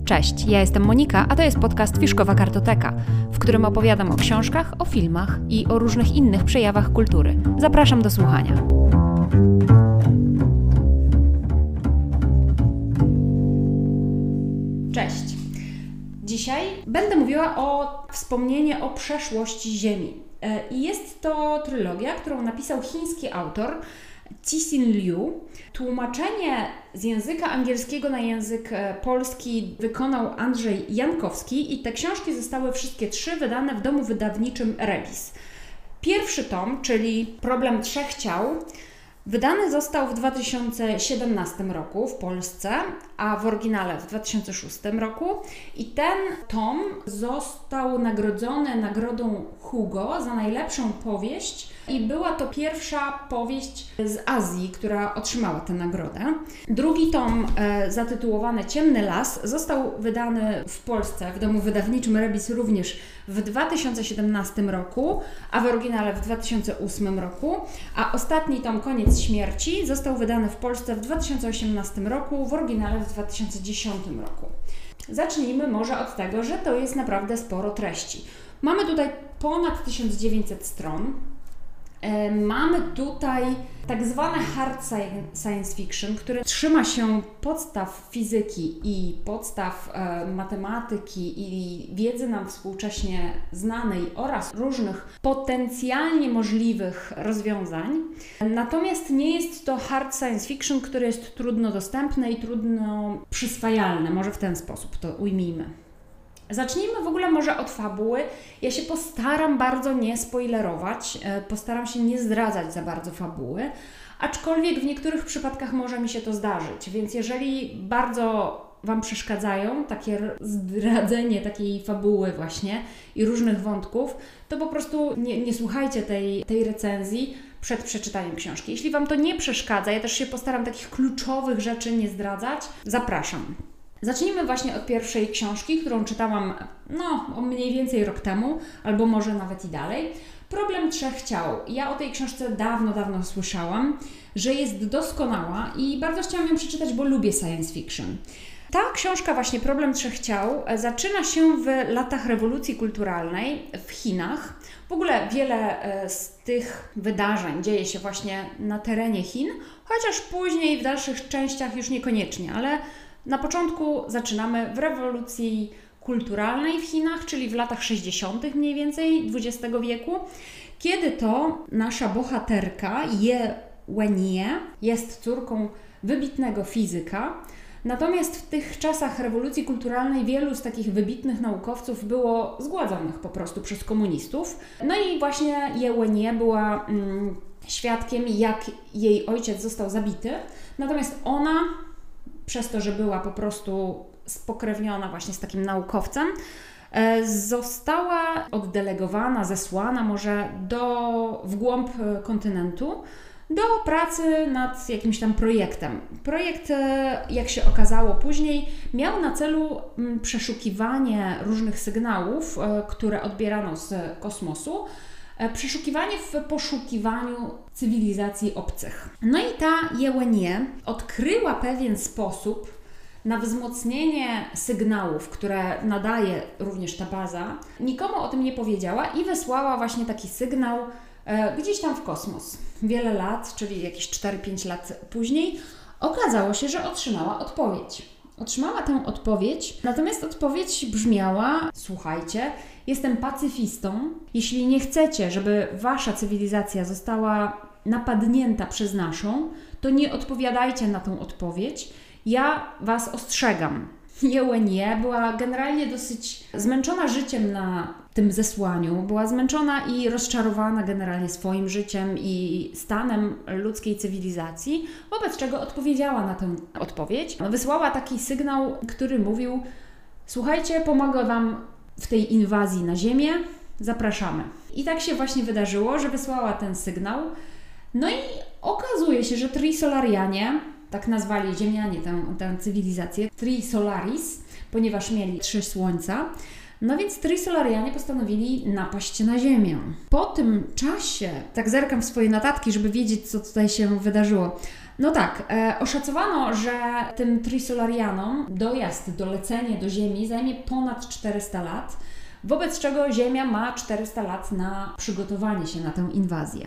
Cześć, ja jestem Monika, a to jest podcast Fiszkowa Kartoteka, w którym opowiadam o książkach, o filmach i o różnych innych przejawach kultury. Zapraszam do słuchania. Cześć. Dzisiaj będę mówiła o wspomnieniu o przeszłości Ziemi. I jest to trylogia, którą napisał chiński autor Cixin Liu. Tłumaczenie z języka angielskiego na język polski wykonał Andrzej Jankowski i te książki zostały wszystkie trzy wydane w domu wydawniczym Rebis. Pierwszy tom, czyli Problem trzech ciał, wydany został w 2017 roku w Polsce, a w oryginale w 2006 roku i ten tom został nagrodzony nagrodą Hugo za najlepszą powieść i była to pierwsza powieść z Azji, która otrzymała tę nagrodę. Drugi tom zatytułowany Ciemny las został wydany w Polsce w domu wydawniczym Rebis również w 2017 roku, a w oryginale w 2008 roku, a ostatni tom Koniec śmierci został wydany w Polsce w 2018 roku, w oryginale w 2010 roku. Zacznijmy może od tego, że to jest naprawdę sporo treści. Mamy tutaj ponad 1900 stron. Mamy tutaj tak zwane hard science fiction, które trzyma się podstaw fizyki i podstaw matematyki i wiedzy nam współcześnie znanej oraz różnych potencjalnie możliwych rozwiązań. Natomiast nie jest to hard science fiction, które jest trudno dostępne i trudno przyswajalne. Może w ten sposób to ujmijmy. Zacznijmy w ogóle może od fabuły. Ja się postaram bardzo nie spoilerować, postaram się nie zdradzać za bardzo fabuły, aczkolwiek w niektórych przypadkach może mi się to zdarzyć, więc jeżeli bardzo Wam przeszkadzają takie zdradzenie takiej fabuły właśnie i różnych wątków, to po prostu nie słuchajcie tej recenzji przed przeczytaniem książki. Jeśli Wam to nie przeszkadza, ja też się postaram takich kluczowych rzeczy nie zdradzać, zapraszam. Zacznijmy właśnie od pierwszej książki, którą czytałam mniej więcej rok temu, albo może nawet i dalej. Problem trzech ciał. Ja o tej książce dawno słyszałam, że jest doskonała i bardzo chciałam ją przeczytać, bo lubię science fiction. Ta książka właśnie Problem trzech ciał zaczyna się w latach rewolucji kulturalnej w Chinach. W ogóle wiele z tych wydarzeń dzieje się właśnie na terenie Chin, chociaż później w dalszych częściach już niekoniecznie, ale na początku zaczynamy w rewolucji kulturalnej w Chinach, czyli w latach 60. mniej więcej XX wieku, kiedy to nasza bohaterka Ye Wenye jest córką wybitnego fizyka. Natomiast w tych czasach rewolucji kulturalnej wielu z takich wybitnych naukowców było zgładzonych po prostu przez komunistów. No i właśnie Ye Wenye była świadkiem, jak jej ojciec został zabity. Natomiast ona, przez to, że była po prostu spokrewniona właśnie z takim naukowcem, została oddelegowana, zesłana może w głąb kontynentu do pracy nad jakimś tam projektem. Projekt, jak się okazało później, miał na celu przeszukiwanie różnych sygnałów, które odbierano z kosmosu, przeszukiwanie w poszukiwaniu cywilizacji obcych. No i ta Ye Wenye odkryła pewien sposób na wzmocnienie sygnałów, które nadaje również ta baza. Nikomu o tym nie powiedziała i wysłała właśnie taki sygnał gdzieś tam w kosmos. Wiele lat, czyli jakieś 4-5 lat później, okazało się, że otrzymała odpowiedź. Otrzymała tę odpowiedź, natomiast odpowiedź brzmiała: słuchajcie, jestem pacyfistą. Jeśli nie chcecie, żeby wasza cywilizacja została napadnięta przez naszą, to nie odpowiadajcie na tą odpowiedź. Ja was ostrzegam. Ye Wenye była generalnie dosyć zmęczona życiem na tym zesłaniu. Była zmęczona i rozczarowana generalnie swoim życiem i stanem ludzkiej cywilizacji, wobec czego odpowiedziała na tę odpowiedź. Wysłała taki sygnał, który mówił: słuchajcie, pomogę wam w tej inwazji na Ziemię, zapraszamy. I tak się właśnie wydarzyło, że wysłała ten sygnał. No i okazuje się, że Trisolarianie, tak nazwali Ziemianie tę cywilizację, Trisolaris, ponieważ mieli 3 słońca. No więc Trisolarianie postanowili napaść na Ziemię. Po tym czasie, tak zerkam w swoje notatki, żeby wiedzieć, co tutaj się wydarzyło. No tak, oszacowano, że tym Trisolarianom dojazd, dolecenie do Ziemi zajmie ponad 400 lat, wobec czego Ziemia ma 400 lat na przygotowanie się na tę inwazję.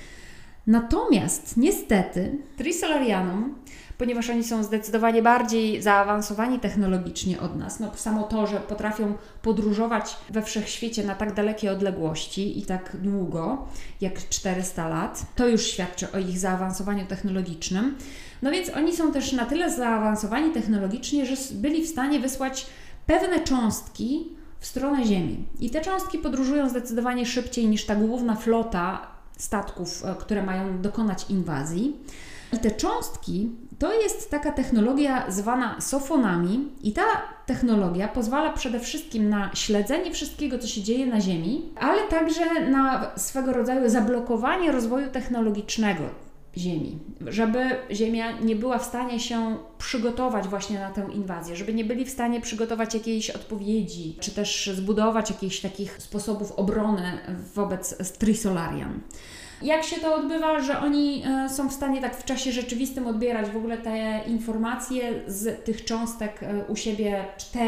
Natomiast niestety Trisolarianom, ponieważ oni są zdecydowanie bardziej zaawansowani technologicznie od nas, no samo to, że potrafią podróżować we wszechświecie na tak dalekie odległości i tak długo jak 400 lat, to już świadczy o ich zaawansowaniu technologicznym. No więc oni są też na tyle zaawansowani technologicznie, że byli w stanie wysłać pewne cząstki w stronę Ziemi. I te cząstki podróżują zdecydowanie szybciej niż ta główna flota statków, które mają dokonać inwazji. I te cząstki to jest taka technologia zwana sofonami i ta technologia pozwala przede wszystkim na śledzenie wszystkiego, co się dzieje na Ziemi, ale także na swego rodzaju zablokowanie rozwoju technologicznego Ziemi, żeby Ziemia nie była w stanie się przygotować właśnie na tę inwazję, żeby nie byli w stanie przygotować jakiejś odpowiedzi, czy też zbudować jakichś takich sposobów obrony wobec Trisolarian. Jak się to odbywa, że oni są w stanie tak w czasie rzeczywistym odbierać w ogóle te informacje z tych cząstek u siebie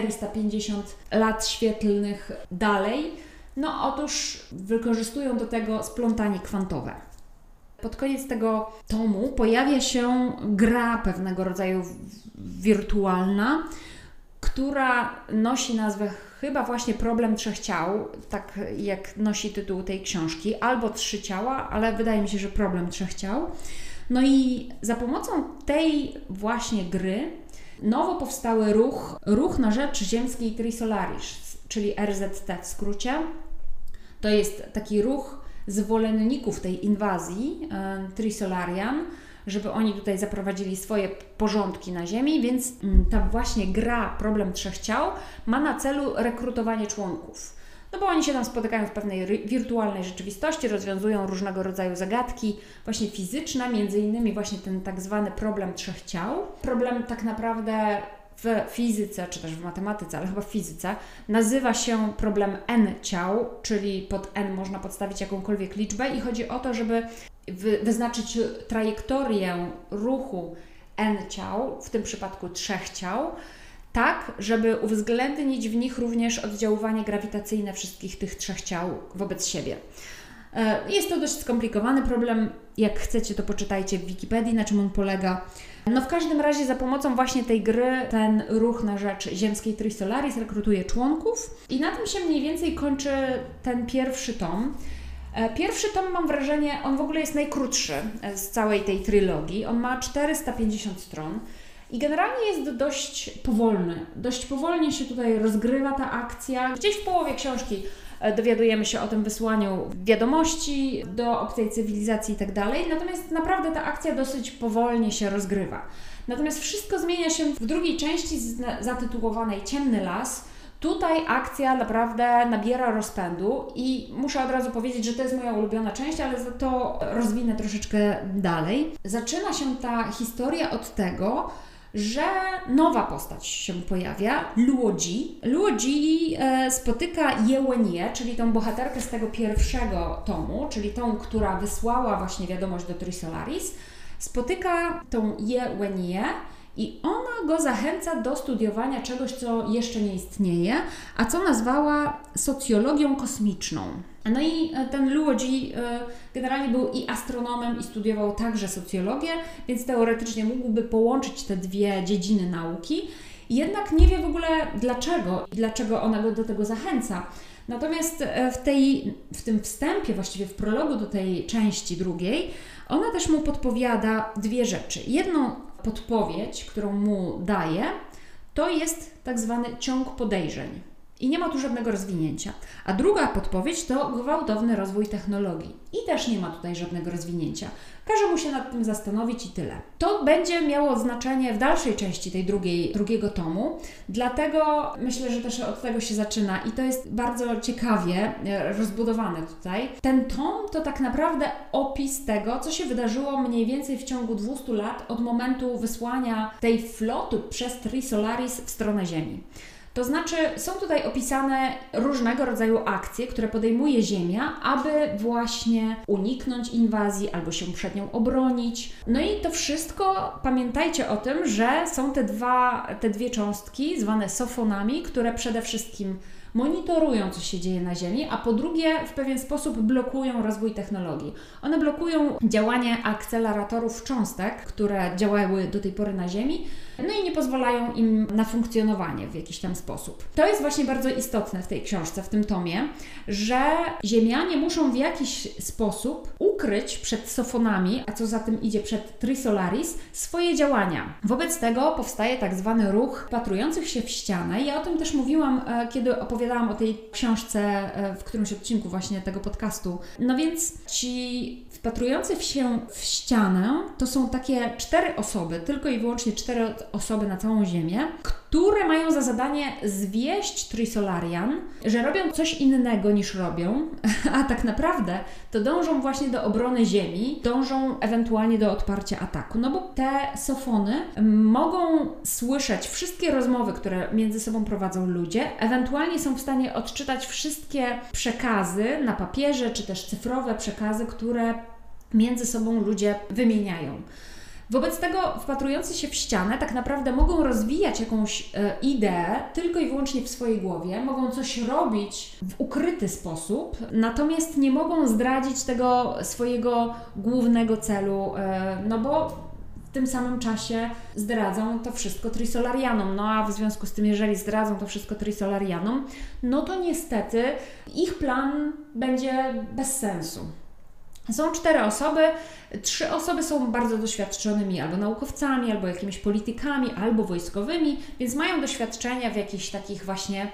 450 lat świetlnych dalej? No otóż wykorzystują do tego splątanie kwantowe. Pod koniec tego tomu pojawia się gra pewnego rodzaju wirtualna, która nosi nazwę chyba właśnie Problem trzech ciał, tak jak nosi tytuł tej książki, albo Trzy ciała, ale wydaje mi się, że Problem trzech ciał. No i za pomocą tej właśnie gry nowo powstały ruch na rzecz ziemskiej Trisolaris, czyli RZT w skrócie. To jest taki ruch zwolenników tej inwazji Trisolarian, żeby oni tutaj zaprowadzili swoje porządki na Ziemi, więc ta właśnie gra Problem trzech ciał ma na celu rekrutowanie członków. No bo oni się tam spotykają w pewnej wirtualnej rzeczywistości, rozwiązują różnego rodzaju zagadki, właśnie fizyczne, między innymi właśnie ten tak zwany problem trzech ciał. Problem tak naprawdę w fizyce, czy też w matematyce, ale chyba w fizyce, nazywa się problem n ciał, czyli pod n można podstawić jakąkolwiek liczbę i chodzi o to, żeby wyznaczyć trajektorię ruchu n ciał, w tym przypadku trzech ciał, tak, żeby uwzględnić w nich również oddziaływanie grawitacyjne wszystkich tych trzech ciał wobec siebie. Jest to dość skomplikowany problem. Jak chcecie, to poczytajcie w Wikipedii, na czym on polega. No w każdym razie za pomocą właśnie tej gry ten ruch na rzecz ziemskiej Trisolaris rekrutuje członków i na tym się mniej więcej kończy ten pierwszy tom. Pierwszy tom, mam wrażenie, on w ogóle jest najkrótszy z całej tej trylogii. On ma 450 stron i generalnie jest dość powolny. Dość powolnie się tutaj rozgrywa ta akcja. Gdzieś w połowie książki dowiadujemy się o tym wysłaniu wiadomości do obcej cywilizacji i tak dalej. Natomiast naprawdę ta akcja dosyć powolnie się rozgrywa. Natomiast wszystko zmienia się w drugiej części zatytułowanej Ciemny las. Tutaj akcja naprawdę nabiera rozpędu i muszę od razu powiedzieć, że to jest moja ulubiona część, ale za to rozwinę troszeczkę dalej. Zaczyna się ta historia od tego, że nowa postać się pojawia, Luo-Ji. Luo-Ji spotyka Ye Wenye, czyli tą bohaterkę z tego pierwszego tomu, czyli tą, która wysłała właśnie wiadomość do Trisolaris. Spotyka tą Ye Wenye i ona go zachęca do studiowania czegoś, co jeszcze nie istnieje, a co nazwała socjologią kosmiczną. No i ten Luo-Ji generalnie był i astronomem, i studiował także socjologię, więc teoretycznie mógłby połączyć te dwie dziedziny nauki. Jednak nie wie w ogóle dlaczego ona go do tego zachęca. Natomiast w tym wstępie, właściwie w prologu do tej części drugiej, ona też mu podpowiada dwie rzeczy. Jedną podpowiedź, którą mu daje, to jest tak zwany ciąg podejrzeń. I nie ma tu żadnego rozwinięcia. A druga podpowiedź to gwałtowny rozwój technologii. I też nie ma tutaj żadnego rozwinięcia. Każe mu się nad tym zastanowić i tyle. To będzie miało znaczenie w dalszej części tej drugiego tomu, dlatego myślę, że też od tego się zaczyna i to jest bardzo ciekawie rozbudowane tutaj. Ten tom to tak naprawdę opis tego, co się wydarzyło mniej więcej w ciągu 200 lat od momentu wysłania tej floty przez Trisolaris w stronę Ziemi. To znaczy, są tutaj opisane różnego rodzaju akcje, które podejmuje Ziemia, aby właśnie uniknąć inwazji albo się przed nią obronić. No i to wszystko, pamiętajcie o tym, że są te dwie cząstki zwane sofonami, które przede wszystkim monitorują, co się dzieje na Ziemi, a po drugie w pewien sposób blokują rozwój technologii. One blokują działanie akceleratorów cząstek, które działały do tej pory na Ziemi, no i nie pozwalają im na funkcjonowanie w jakiś tam sposób. To jest właśnie bardzo istotne w tej książce, w tym tomie, że Ziemianie muszą w jakiś sposób ukryć przed sofonami, a co za tym idzie przed Trisolaris, swoje działania. Wobec tego powstaje tak zwany ruch wpatrujących się w ścianę. Ja o tym też mówiłam, kiedy opowiadałam o tej książce w którymś odcinku właśnie tego podcastu. No więc ci wpatrujący się w ścianę to są takie 4 osoby, tylko i wyłącznie 4 osoby na całą Ziemię, które mają za zadanie zwieść Trisolarian, że robią coś innego niż robią, a tak naprawdę to dążą właśnie do obrony Ziemi, dążą ewentualnie do odparcia ataku. No bo te sofony mogą słyszeć wszystkie rozmowy, które między sobą prowadzą ludzie, ewentualnie są w stanie odczytać wszystkie przekazy na papierze, czy też cyfrowe przekazy, które między sobą ludzie wymieniają. Wobec tego wpatrujący się w ścianę tak naprawdę mogą rozwijać jakąś ideę tylko i wyłącznie w swojej głowie, mogą coś robić w ukryty sposób, natomiast nie mogą zdradzić tego swojego głównego celu, no bo w tym samym czasie zdradzą to wszystko Trisolarianom. No a w związku z tym, jeżeli zdradzą to wszystko Trisolarianom, no to niestety ich plan będzie bez sensu. Są 4 osoby, 3 osoby są bardzo doświadczonymi albo naukowcami, albo jakimiś politykami, albo wojskowymi, więc mają doświadczenia w jakichś takich właśnie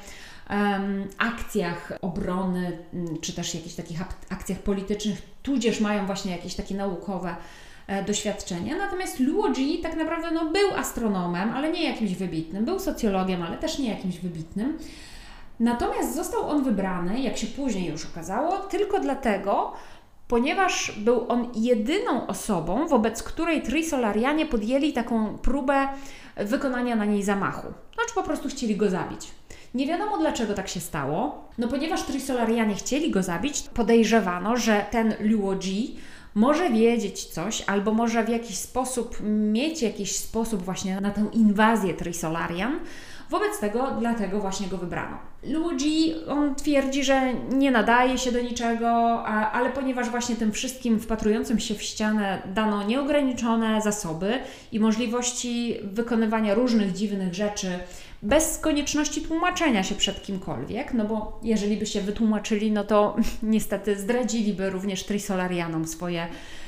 akcjach obrony, czy też jakichś takich akcjach politycznych, tudzież mają właśnie jakieś takie naukowe doświadczenia. Natomiast Luo Ji tak naprawdę był astronomem, ale nie jakimś wybitnym, był socjologiem, ale też nie jakimś wybitnym. Natomiast został on wybrany, jak się później już okazało, tylko dlatego, ponieważ był on jedyną osobą, wobec której Trisolarianie podjęli taką próbę wykonania na niej zamachu. Znaczy po prostu chcieli go zabić. Nie wiadomo dlaczego tak się stało, no ponieważ Trisolarianie chcieli go zabić, podejrzewano, że ten Luo Ji może wiedzieć coś, albo może w jakiś sposób mieć jakiś sposób właśnie na tę inwazję Trisolarian. Wobec tego, dlatego właśnie go wybrano. Luo Ji, on twierdzi, że nie nadaje się do niczego, ale ponieważ właśnie tym wszystkim wpatrującym się w ścianę dano nieograniczone zasoby i możliwości wykonywania różnych dziwnych rzeczy bez konieczności tłumaczenia się przed kimkolwiek, no bo jeżeli by się wytłumaczyli, no to niestety zdradziliby również Trisolarianom swoje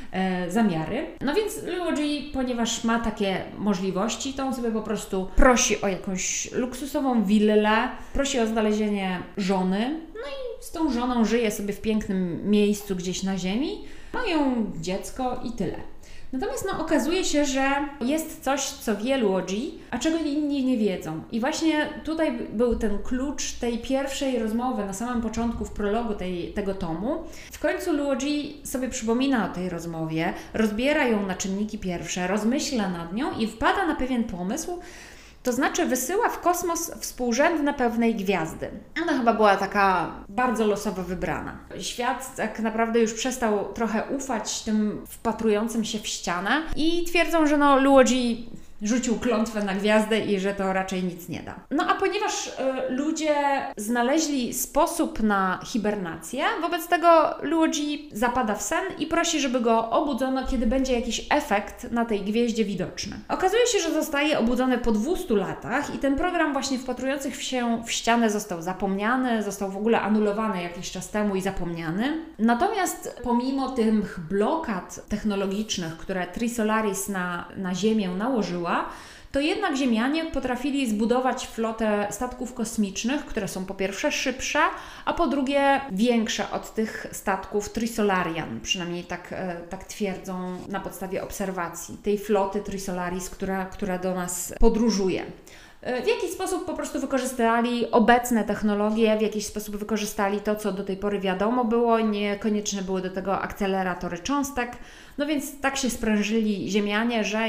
zamiary. No więc Luo Ji, ponieważ ma takie możliwości, to on sobie po prostu prosi o jakąś luksusową willę, prosi o znalezienie żony, no i z tą żoną żyje sobie w pięknym miejscu gdzieś na ziemi, mają dziecko i tyle. Natomiast okazuje się, że jest coś, co wie Luo Ji, a czego inni nie wiedzą. I właśnie tutaj był ten klucz tej pierwszej rozmowy na samym początku, w prologu tego tomu. W końcu Luo Ji sobie przypomina o tej rozmowie, rozbiera ją na czynniki pierwsze, rozmyśla nad nią i wpada na pewien pomysł, to znaczy wysyła w kosmos współrzędne pewnej gwiazdy. Ona chyba była taka bardzo losowo wybrana. Świat tak naprawdę już przestał trochę ufać tym wpatrującym się w ścianę i twierdzą, że Luo Ji rzucił klątwę na gwiazdę i że to raczej nic nie da. No a ponieważ ludzie znaleźli sposób na hibernację, wobec tego Luo Ji zapada w sen i prosi, żeby go obudzono, kiedy będzie jakiś efekt na tej gwieździe widoczny. Okazuje się, że zostaje obudzony po 200 latach i ten program właśnie wpatrujących się w ścianę został zapomniany, został w ogóle anulowany jakiś czas temu i zapomniany. Natomiast pomimo tych blokad technologicznych, które Trisolaris na Ziemię nałożyła, to jednak Ziemianie potrafili zbudować flotę statków kosmicznych, które są po pierwsze szybsze, a po drugie większe od tych statków Trisolarian. Przynajmniej tak twierdzą na podstawie obserwacji tej floty Trisolaris, która do nas podróżuje. W jakiś sposób po prostu wykorzystali obecne technologie, w jakiś sposób wykorzystali to, co do tej pory wiadomo było, niekoniecznie były do tego akceleratory cząstek, no więc tak się sprężyli Ziemianie, że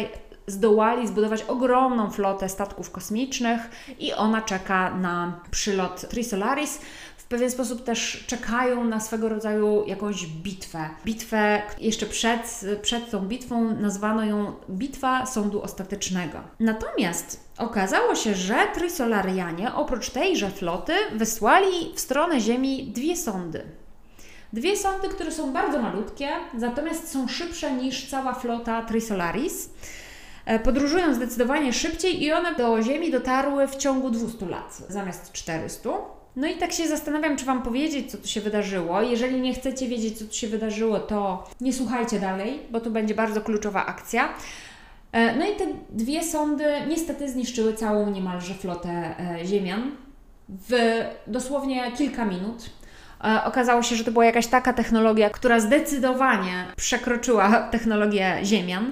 zdołali zbudować ogromną flotę statków kosmicznych i ona czeka na przylot Trisolaris. W pewien sposób też czekają na swego rodzaju jakąś bitwę. Bitwę jeszcze przed tą bitwą nazwano ją Bitwa Sądu Ostatecznego. Natomiast okazało się, że Trisolarianie oprócz tejże floty wysłali w stronę Ziemi dwie sondy. Dwie sondy, które są bardzo malutkie, natomiast są szybsze niż cała flota Trisolaris. Podróżują zdecydowanie szybciej i one do Ziemi dotarły w ciągu 200 lat zamiast 400. No i tak się zastanawiam, czy Wam powiedzieć, co tu się wydarzyło. Jeżeli nie chcecie wiedzieć, co tu się wydarzyło, to nie słuchajcie dalej, bo tu będzie bardzo kluczowa akcja. No i te dwie sondy niestety zniszczyły całą niemalże flotę Ziemian w dosłownie kilka minut. Okazało się, że to była jakaś taka technologia, która zdecydowanie przekroczyła technologię Ziemian.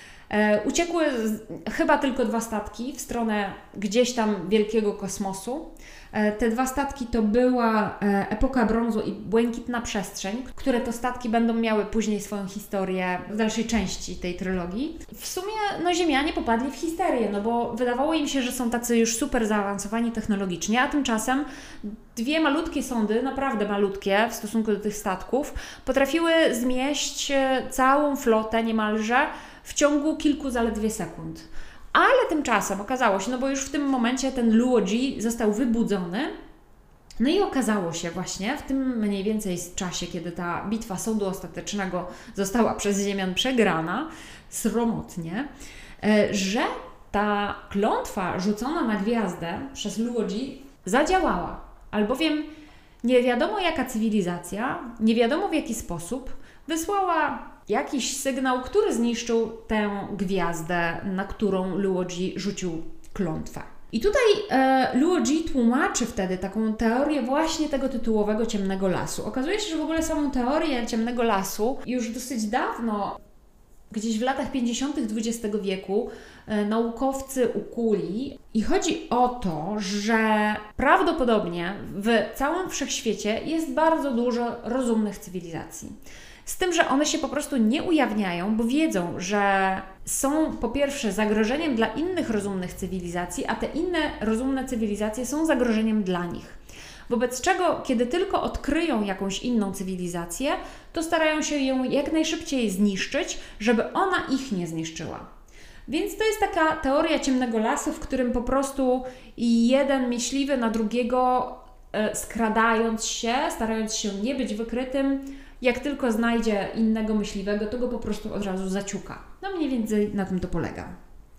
Uciekły chyba tylko dwa statki w stronę gdzieś tam wielkiego kosmosu. Te dwa statki to była epoka brązu i błękitna przestrzeń, które to statki będą miały później swoją historię w dalszej części tej trylogii. W sumie Ziemianie popadli w histerię, bo wydawało im się, że są tacy już super zaawansowani technologicznie, a tymczasem dwie malutkie sondy, naprawdę malutkie w stosunku do tych statków, potrafiły zmieść całą flotę niemalże w ciągu kilku zaledwie sekund. Ale tymczasem okazało się, bo już w tym momencie ten Luo Ji został wybudzony, no i okazało się właśnie w tym mniej więcej czasie, kiedy ta bitwa Sądu Ostatecznego została przez Ziemian przegrana, sromotnie, że ta klątwa rzucona na gwiazdę przez Luo Ji zadziałała, albowiem nie wiadomo jaka cywilizacja, nie wiadomo w jaki sposób wysłała jakiś sygnał, który zniszczył tę gwiazdę, na którą Luo Ji rzucił klątwę. I tutaj Luo Ji tłumaczy wtedy taką teorię właśnie tego tytułowego ciemnego lasu. Okazuje się, że w ogóle samą teorię ciemnego lasu już dosyć dawno, gdzieś w latach 50. XX wieku, naukowcy ukuli. I chodzi o to, że prawdopodobnie w całym wszechświecie jest bardzo dużo rozumnych cywilizacji. Z tym, że one się po prostu nie ujawniają, bo wiedzą, że są po pierwsze zagrożeniem dla innych rozumnych cywilizacji, a te inne rozumne cywilizacje są zagrożeniem dla nich. Wobec czego, kiedy tylko odkryją jakąś inną cywilizację, to starają się ją jak najszybciej zniszczyć, żeby ona ich nie zniszczyła. Więc to jest taka teoria ciemnego lasu, w którym po prostu jeden myśliwy na drugiego skradając się, starając się nie być wykrytym, jak tylko znajdzie innego myśliwego, to go po prostu od razu zaciuka. No mniej więcej na tym to polega.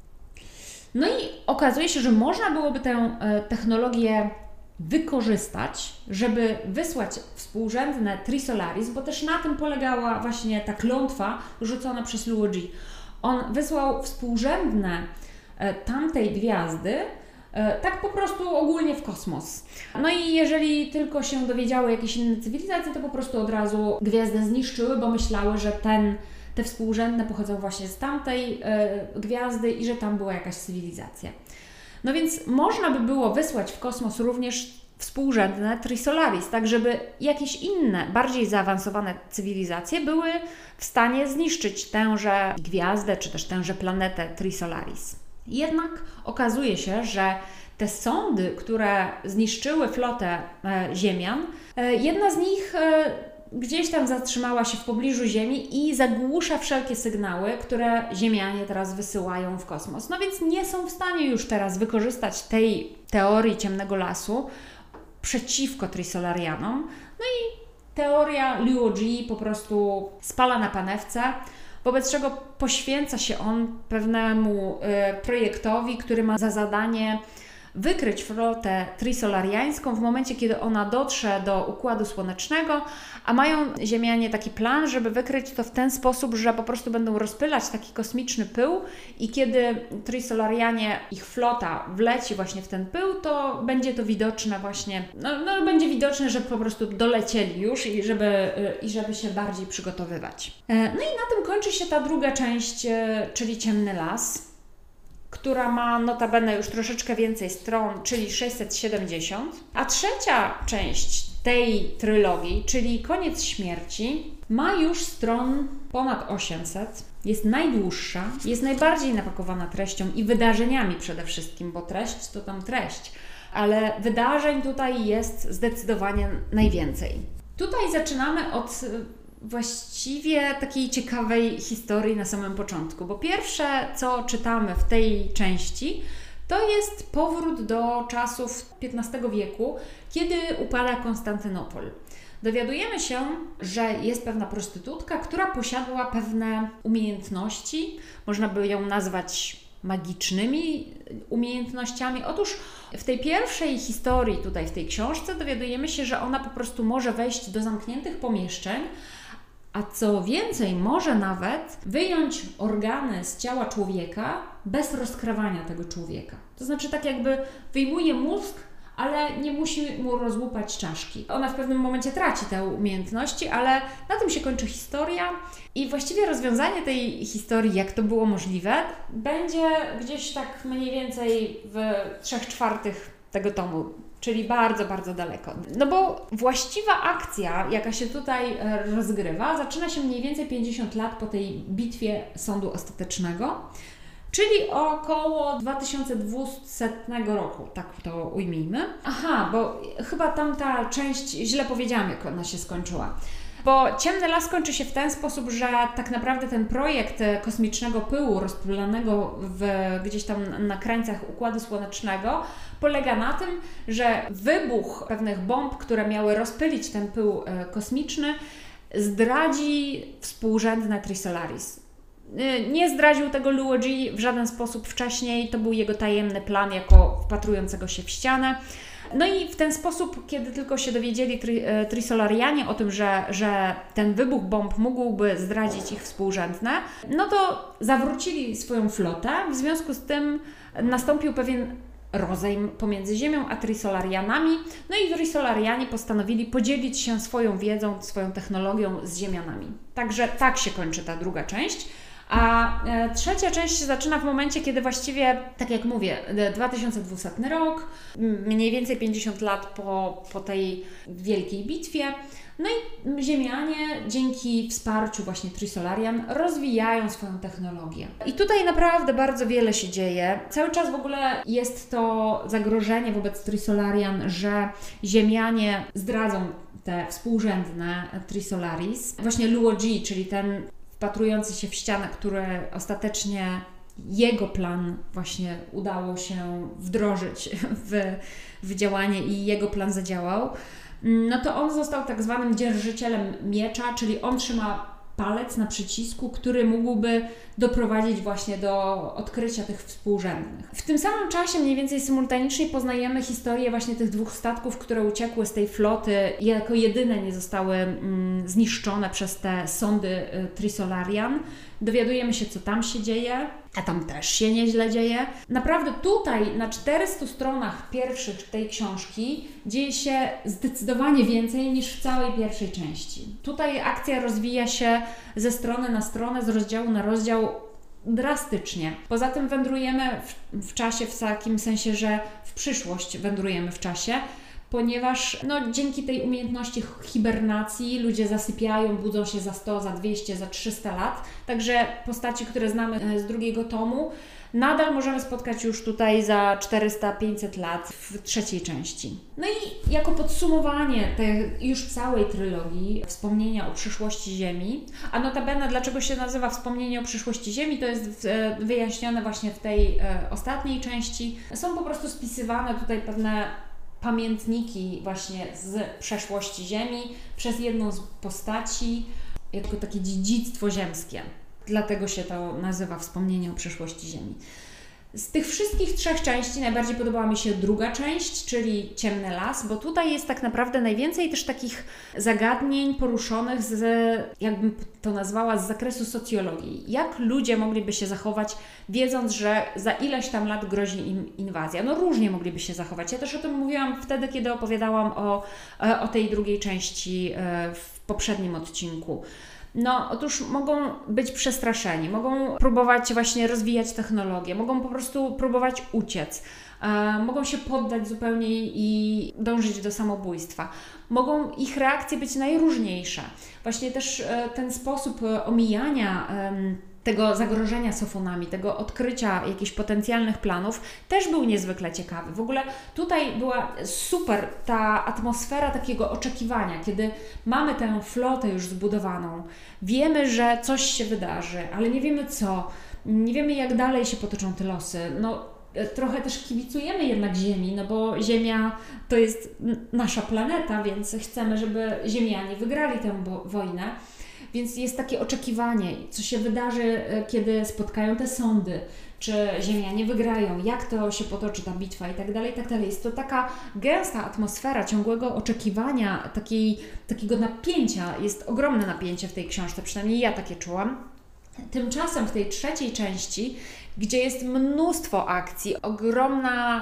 No i okazuje się, że można byłoby tę technologię wykorzystać, żeby wysłać współrzędne Trisolaris, bo też na tym polegała właśnie ta klątwa rzucona przez Luo Ji. On wysłał współrzędne tamtej gwiazdy, tak po prostu ogólnie w kosmos. No i jeżeli tylko się dowiedziały jakieś inne cywilizacje, to po prostu od razu gwiazdę zniszczyły, bo myślały, że te współrzędne pochodzą właśnie z tamtej gwiazdy i że tam była jakaś cywilizacja. No więc można by było wysłać w kosmos również współrzędne Trisolaris, tak żeby jakieś inne, bardziej zaawansowane cywilizacje były w stanie zniszczyć tęże gwiazdę, czy też tęże planetę Trisolaris. Jednak okazuje się, że te sondy, które zniszczyły flotę Ziemian, jedna z nich gdzieś tam zatrzymała się w pobliżu Ziemi i zagłusza wszelkie sygnały, które Ziemianie teraz wysyłają w kosmos. No więc nie są w stanie już teraz wykorzystać tej teorii ciemnego lasu przeciwko Trisolarianom. No i teoria Luo Ji po prostu spala na panewce, wobec czego poświęca się on pewnemu projektowi, który ma za zadanie wykryć flotę trisolariańską w momencie, kiedy ona dotrze do Układu Słonecznego, a mają Ziemianie taki plan, żeby wykryć to w ten sposób, że po prostu będą rozpylać taki kosmiczny pył i kiedy trisolarianie, ich flota wleci właśnie w ten pył, to będzie to widoczne właśnie, będzie widoczne, że po prostu dolecieli już i żeby się bardziej przygotowywać. No i na tym kończy się ta druga część, czyli Ciemny Las. która ma notabene już troszeczkę więcej stron, czyli 670. A trzecia część tej trylogii, czyli Koniec śmierci, ma już stron ponad 800. Jest najdłuższa, jest najbardziej napakowana treścią i wydarzeniami przede wszystkim, bo treść to tam treść, ale wydarzeń tutaj jest zdecydowanie najwięcej. Tutaj zaczynamy od właściwie takiej ciekawej historii na samym początku, bo pierwsze, co czytamy w tej części, to jest powrót do czasów XV wieku, kiedy upada Konstantynopol. Dowiadujemy się, że jest pewna prostytutka, która posiadała pewne umiejętności, można by ją nazwać magicznymi umiejętnościami. Otóż w tej pierwszej historii, tutaj w tej książce, dowiadujemy się, że ona po prostu może wejść do zamkniętych pomieszczeń, a co więcej, może nawet wyjąć organy z ciała człowieka bez rozkrawania tego człowieka. To znaczy tak jakby wyjmuje mózg, ale nie musi mu rozłupać czaszki. Ona w pewnym momencie traci te umiejętności, ale na tym się kończy historia i właściwie rozwiązanie tej historii, jak to było możliwe, będzie gdzieś tak mniej więcej w 3/4 tego tomu, czyli bardzo, bardzo daleko. No bo właściwa akcja, jaka się tutaj rozgrywa, zaczyna się mniej więcej 50 lat po tej bitwie sądu ostatecznego, czyli około 2200 roku, tak to ujmijmy. Aha, bo chyba tamta część, źle powiedziałam, jak ona się skończyła. Bo Ciemny Las kończy się w ten sposób, że tak naprawdę ten projekt kosmicznego pyłu rozpylanego gdzieś tam na krańcach Układu Słonecznego polega na tym, że wybuch pewnych bomb, które miały rozpylić ten pył kosmiczny, zdradzi współrzędne Trisolaris. Nie zdradził tego Luo-Ji w żaden sposób wcześniej, to był jego tajemny plan jako wpatrującego się w ścianę. No i w ten sposób, kiedy tylko się dowiedzieli Trisolarianie o tym, że ten wybuch bomb mógłby zdradzić ich współrzędne, no to zawrócili swoją flotę. W związku z tym nastąpił pewien rozejm pomiędzy Ziemią a Trisolarianami. No i Trisolarianie postanowili podzielić się swoją wiedzą, swoją technologią z Ziemianami. Także tak się kończy ta druga część. A trzecia część się zaczyna w momencie, kiedy właściwie, tak jak mówię, 2200 rok, mniej więcej 50 lat po tej wielkiej bitwie. No i Ziemianie dzięki wsparciu właśnie Trisolarian rozwijają swoją technologię. I tutaj naprawdę bardzo wiele się dzieje. Cały czas w ogóle jest to zagrożenie wobec Trisolarian, że Ziemianie zdradzą te współrzędne Trisolaris. Właśnie Luo-Ji, czyli ten wpatrujący się w ścianę, który ostatecznie jego plan właśnie udało się wdrożyć w działanie i jego plan zadziałał, no to on został tak zwanym dzierżycielem miecza, czyli on trzyma palec na przycisku, który mógłby doprowadzić właśnie do odkrycia tych współrzędnych. W tym samym czasie mniej więcej symultanicznie poznajemy historię właśnie tych dwóch statków, które uciekły z tej floty i jako jedyne nie zostały zniszczone przez te sądy Trisolarian. Dowiadujemy się, co tam się dzieje, a tam też się nieźle dzieje. Naprawdę tutaj na 400 stronach pierwszych tej książki dzieje się zdecydowanie więcej niż w całej pierwszej części. Tutaj akcja rozwija się ze strony na stronę, z rozdziału na rozdział drastycznie. Poza tym wędrujemy w czasie w takim sensie, że w przyszłość wędrujemy w czasie, ponieważ dzięki tej umiejętności hibernacji ludzie zasypiają, budzą się za 100, za 200, za 300 lat. Także postaci, które znamy z drugiego tomu, nadal możemy spotkać już tutaj za 400-500 lat w trzeciej części. No i jako podsumowanie tej już całej trylogii Wspomnienia o przyszłości Ziemi, a notabene dlaczego się nazywa Wspomnienie o przyszłości Ziemi, to jest wyjaśnione właśnie w tej ostatniej części. Są po prostu spisywane tutaj pewne pamiętniki właśnie z przeszłości Ziemi przez jedną z postaci, jako takie dziedzictwo ziemskie. Dlatego się to nazywa Wspomnienie o przyszłości Ziemi. Z tych wszystkich trzech części najbardziej podobała mi się druga część, czyli Ciemny Las, bo tutaj jest tak naprawdę najwięcej też takich zagadnień poruszonych jakbym to nazwała, z zakresu socjologii. Jak ludzie mogliby się zachować, wiedząc, że za ileś tam lat grozi im inwazja. Różnie mogliby się zachować. Ja też o tym mówiłam wtedy, kiedy opowiadałam o tej drugiej części w poprzednim odcinku. No, otóż mogą być przestraszeni, mogą próbować właśnie rozwijać technologię, mogą po prostu próbować uciec, mogą się poddać zupełnie i dążyć do samobójstwa. Mogą ich reakcje być najróżniejsze. Właśnie też ten sposób omijania tego zagrożenia sofonami, tego odkrycia jakichś potencjalnych planów też był niezwykle ciekawy. W ogóle tutaj była super ta atmosfera takiego oczekiwania, kiedy mamy tę flotę już zbudowaną, wiemy, że coś się wydarzy, ale nie wiemy co, nie wiemy jak dalej się potoczą te losy. No, trochę też kibicujemy jednak Ziemi, no bo Ziemia to jest nasza planeta, więc chcemy, żeby Ziemianie wygrali tę wojnę. Więc jest takie oczekiwanie, co się wydarzy, kiedy spotkają te sądy, czy Ziemianie wygrają, jak to się potoczy ta bitwa i tak dalej, i tak dalej. Jest to taka gęsta atmosfera ciągłego oczekiwania, takiego napięcia. Jest ogromne napięcie w tej książce, przynajmniej ja takie czułam. Tymczasem w tej trzeciej części, gdzie jest mnóstwo akcji, ogromna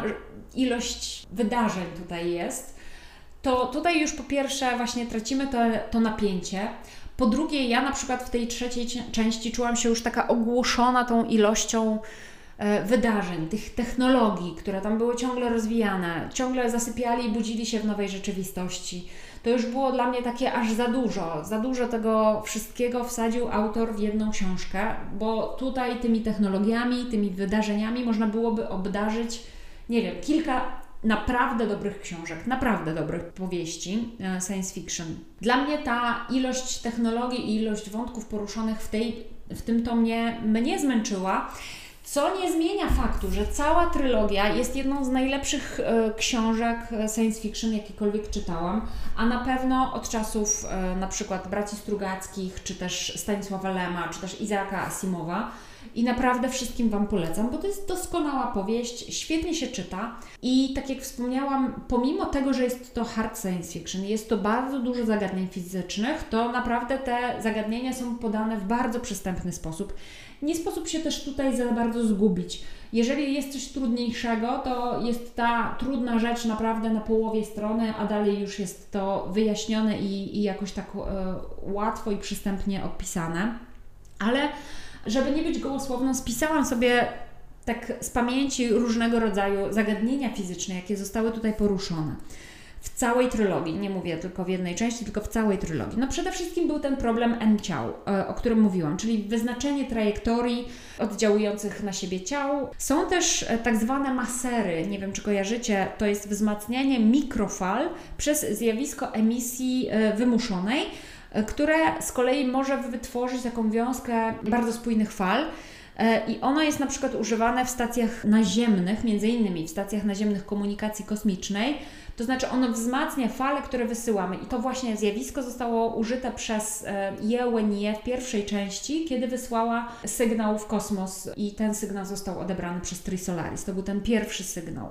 ilość wydarzeń tutaj jest, to tutaj już po pierwsze właśnie tracimy to napięcie. Po drugie, ja na przykład w tej trzeciej części czułam się już taka ogłuszona tą ilością wydarzeń, tych technologii, które tam były ciągle rozwijane, ciągle zasypiali i budzili się w nowej rzeczywistości. To już było dla mnie takie aż za dużo tego wszystkiego wsadził autor w jedną książkę, bo tutaj tymi technologiami, tymi wydarzeniami można byłoby obdarzyć, nie wiem, kilka naprawdę dobrych książek, naprawdę dobrych powieści science fiction. Dla mnie ta ilość technologii i ilość wątków poruszonych w tym tomie mnie zmęczyła, co nie zmienia faktu, że cała trylogia jest jedną z najlepszych książek science fiction, jakiekolwiek czytałam, a na pewno od czasów na przykład braci Strugackich, czy też Stanisława Lema, czy też Isaaca Asimowa. I naprawdę wszystkim Wam polecam, bo to jest doskonała powieść, świetnie się czyta i tak jak wspomniałam, pomimo tego, że jest to hard science fiction, jest to bardzo dużo zagadnień fizycznych, to naprawdę te zagadnienia są podane w bardzo przystępny sposób. Nie sposób się też tutaj za bardzo zgubić. Jeżeli jest coś trudniejszego, to jest ta trudna rzecz naprawdę na połowie strony, a dalej już jest to wyjaśnione i jakoś tak łatwo i przystępnie opisane. Ale żeby nie być gołosłowną, spisałam sobie tak z pamięci różnego rodzaju zagadnienia fizyczne, jakie zostały tutaj poruszone. W całej trylogii, nie mówię tylko w jednej części, tylko w całej trylogii. No przede wszystkim był ten problem N-ciał, o którym mówiłam, czyli wyznaczenie trajektorii oddziałujących na siebie ciał. Są też tak zwane masery, nie wiem czy kojarzycie, to jest wzmacnianie mikrofal przez zjawisko emisji wymuszonej, które z kolei może wytworzyć taką wiązkę bardzo spójnych fal. I ono jest na przykład używane w stacjach naziemnych, między innymi w stacjach naziemnych komunikacji kosmicznej. To znaczy ono wzmacnia fale, które wysyłamy. I to właśnie zjawisko zostało użyte przez Ye Wenye w pierwszej części, kiedy wysłała sygnał w kosmos i ten sygnał został odebrany przez Trisolaris. To był ten pierwszy sygnał.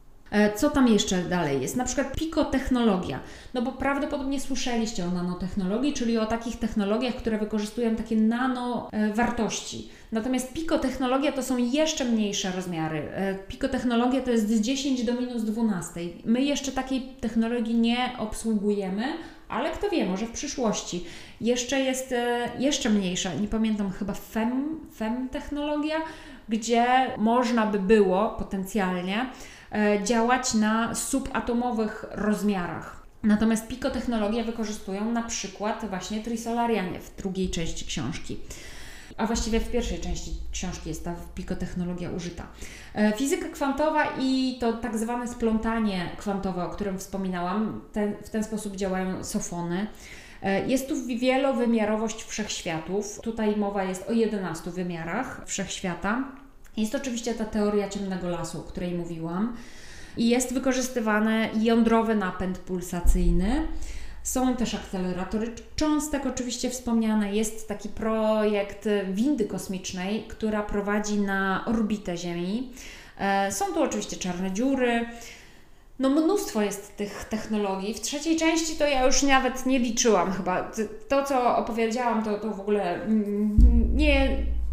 Co tam jeszcze dalej jest? Na przykład pikotechnologia, no bo prawdopodobnie słyszeliście o nanotechnologii, czyli o takich technologiach, które wykorzystują takie nanowartości. Natomiast pikotechnologia to są jeszcze mniejsze rozmiary. Pikotechnologia to jest z 10 do minus 12. My jeszcze takiej technologii nie obsługujemy, ale kto wie, może w przyszłości. Jeszcze jest jeszcze mniejsza, nie pamiętam, chyba femtechnologia, gdzie można by było potencjalnie działać na subatomowych rozmiarach. Natomiast pikotechnologię wykorzystują na przykład właśnie Trisolarianie w drugiej części książki. A właściwie w pierwszej części książki jest ta pikotechnologia użyta. Fizyka kwantowa i to tak zwane splątanie kwantowe, o którym wspominałam, w ten sposób działają sofony. Jest tu wielowymiarowość wszechświatów. Tutaj mowa jest o 11 wymiarach wszechświata. Jest oczywiście ta teoria ciemnego lasu, o której mówiłam. I jest wykorzystywany jądrowy napęd pulsacyjny. Są też akceleratory cząstek oczywiście wspomniane. Jest taki projekt windy kosmicznej, która prowadzi na orbitę Ziemi. Są tu oczywiście czarne dziury. No mnóstwo jest tych technologii. W trzeciej części to ja już nawet nie liczyłam chyba. To, co opowiedziałam, to w ogóle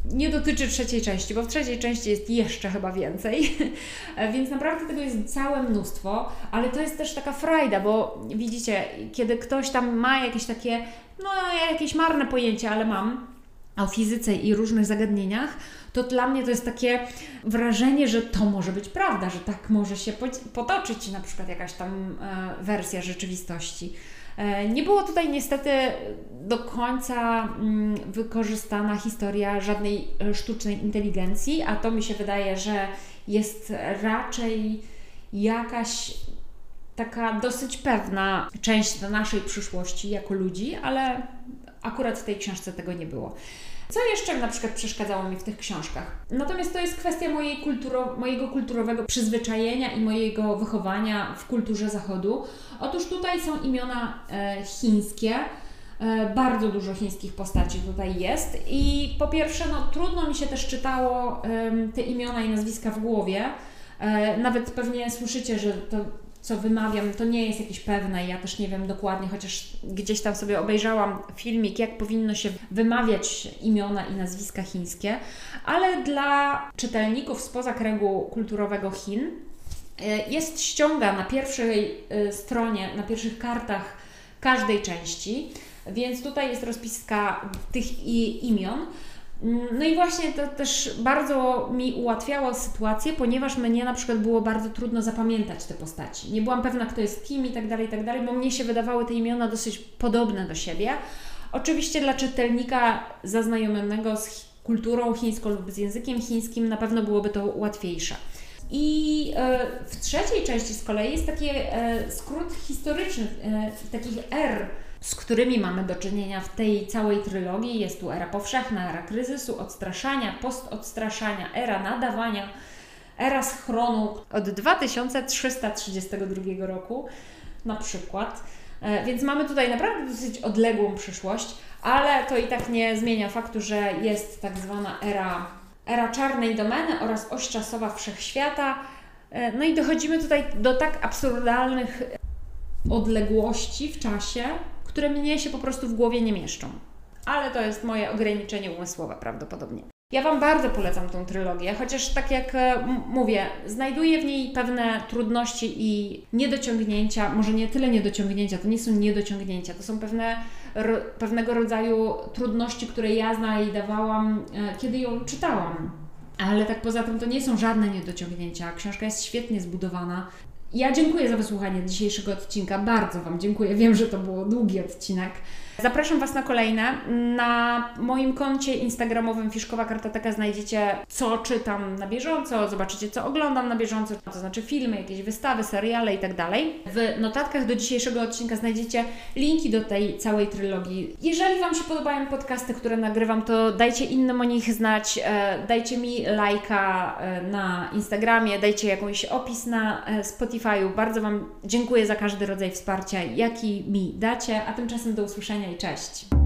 nie dotyczy trzeciej części, bo w trzeciej części jest jeszcze chyba więcej, więc naprawdę tego jest całe mnóstwo, ale to jest też taka frajda, bo widzicie, kiedy ktoś tam ma jakieś takie, no jakieś marne pojęcie, ale mam o fizyce i różnych zagadnieniach, to dla mnie to jest takie wrażenie, że to może być prawda, że tak może się potoczyć na przykład jakaś tam wersja rzeczywistości. Nie było tutaj niestety do końca wykorzystana historia żadnej sztucznej inteligencji, a to mi się wydaje, że jest raczej jakaś taka dosyć pewna część naszej przyszłości jako ludzi, ale akurat w tej książce tego nie było. Co jeszcze na przykład przeszkadzało mi w tych książkach? Natomiast to jest kwestia mojego kulturowego przyzwyczajenia i mojego wychowania w kulturze Zachodu. Otóż tutaj są imiona chińskie, bardzo dużo chińskich postaci tutaj jest i po pierwsze, no trudno mi się też czytało te imiona i nazwiska w głowie. Nawet pewnie słyszycie, że to co wymawiam, to nie jest jakieś pewne, ja też nie wiem dokładnie, chociaż gdzieś tam sobie obejrzałam filmik, jak powinno się wymawiać imiona i nazwiska chińskie, ale dla czytelników spoza kręgu kulturowego Chin jest ściąga na pierwszej stronie, na pierwszych kartach każdej części, więc tutaj jest rozpiska tych imion. No i właśnie to też bardzo mi ułatwiało sytuację, ponieważ mnie na przykład było bardzo trudno zapamiętać te postaci. Nie byłam pewna, kto jest kim i tak dalej, bo mnie się wydawały te imiona dosyć podobne do siebie. Oczywiście dla czytelnika zaznajomionego z kulturą chińską lub z językiem chińskim na pewno byłoby to łatwiejsze. I w trzeciej części z kolei jest taki skrót historyczny, takich er, z którymi mamy do czynienia w tej całej trylogii. Jest tu era powszechna, era kryzysu, odstraszania, postodstraszania, era nadawania, era schronu od 2332 roku na przykład. Więc mamy tutaj naprawdę dosyć odległą przyszłość, ale to i tak nie zmienia faktu, że jest tak zwana era czarnej domeny oraz oś czasowa wszechświata. No i dochodzimy tutaj do tak absurdalnych odległości w czasie, które mnie się po prostu w głowie nie mieszczą. Ale to jest moje ograniczenie umysłowe prawdopodobnie. Ja Wam bardzo polecam tą trylogię, chociaż tak jak mówię, znajduję w niej pewne trudności i niedociągnięcia, może nie tyle niedociągnięcia, to nie są niedociągnięcia, to są pewnego rodzaju trudności, które ja znajdowałam, kiedy ją czytałam. Ale tak poza tym to nie są żadne niedociągnięcia, książka jest świetnie zbudowana. Ja dziękuję za wysłuchanie dzisiejszego odcinka, bardzo Wam dziękuję, wiem, że to był długi odcinek. Zapraszam Was na kolejne. Na moim koncie instagramowym Fiszkowa Kartoteka znajdziecie, co czytam na bieżąco, zobaczycie, co oglądam na bieżąco, to znaczy filmy, jakieś wystawy, seriale i tak dalej. W notatkach do dzisiejszego odcinka znajdziecie linki do tej całej trylogii. Jeżeli Wam się podobają podcasty, które nagrywam, to dajcie innym o nich znać, dajcie mi lajka na Instagramie, dajcie jakiś opis na Spotify'u. Bardzo Wam dziękuję za każdy rodzaj wsparcia, jaki mi dacie, a tymczasem do usłyszenia i cześć!